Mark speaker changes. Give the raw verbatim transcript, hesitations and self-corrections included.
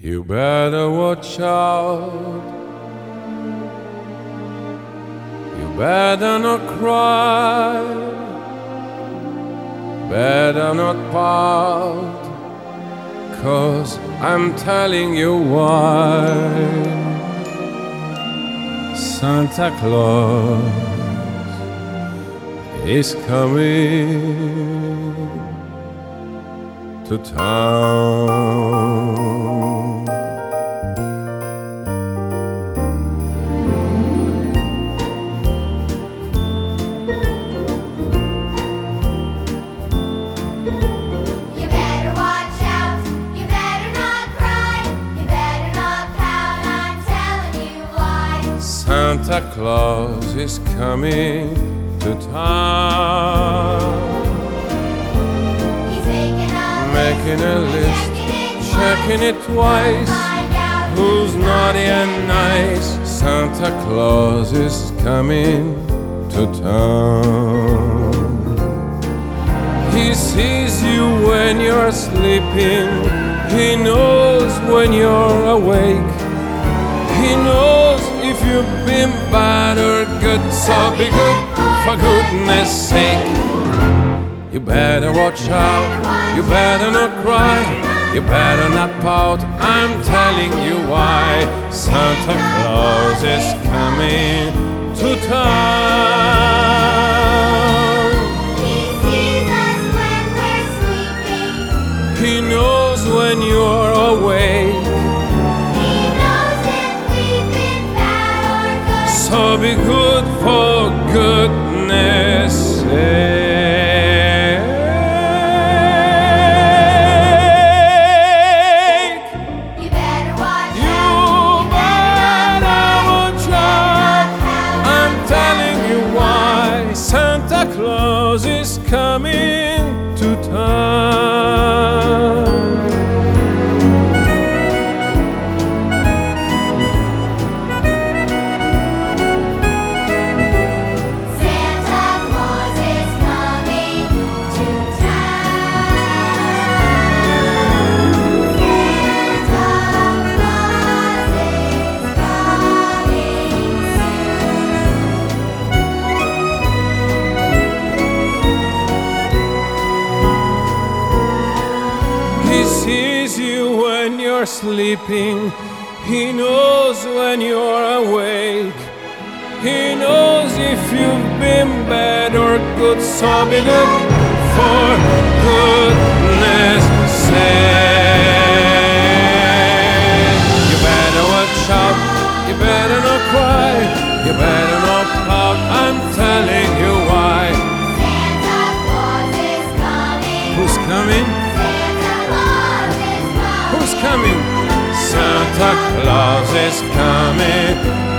Speaker 1: You better watch out. You better not cry. Better not pout, 'cause I'm telling you why. Santa Claus is coming to town. Santa Claus is coming to town.
Speaker 2: He's making a
Speaker 1: Making a list,
Speaker 2: list,
Speaker 1: checking it twice. Who's naughty and nice? Santa Claus is coming to town. He sees you when you're sleeping. He knows when you're awake. He knows if you've been bad or good, so be good for goodness sake. You better watch out, you better not cry, you better not pout, I'm telling you why. Santa Claus is coming to town.
Speaker 2: He sees us when we're sleeping.
Speaker 1: He knows when you're awake. So be good for goodness sake.
Speaker 2: You better watch
Speaker 1: You
Speaker 2: out.
Speaker 1: better watch out. I'm telling you why. Santa Claus is coming to town. He sees you when you're sleeping. He knows when you're awake. He knows if you've been bad or good, so be good for goodness sake. You better watch out, you better not cry, you better not pout, I'm telling you why.
Speaker 2: Santa Claus is coming.
Speaker 1: Who's coming? Who's coming? Santa Claus is coming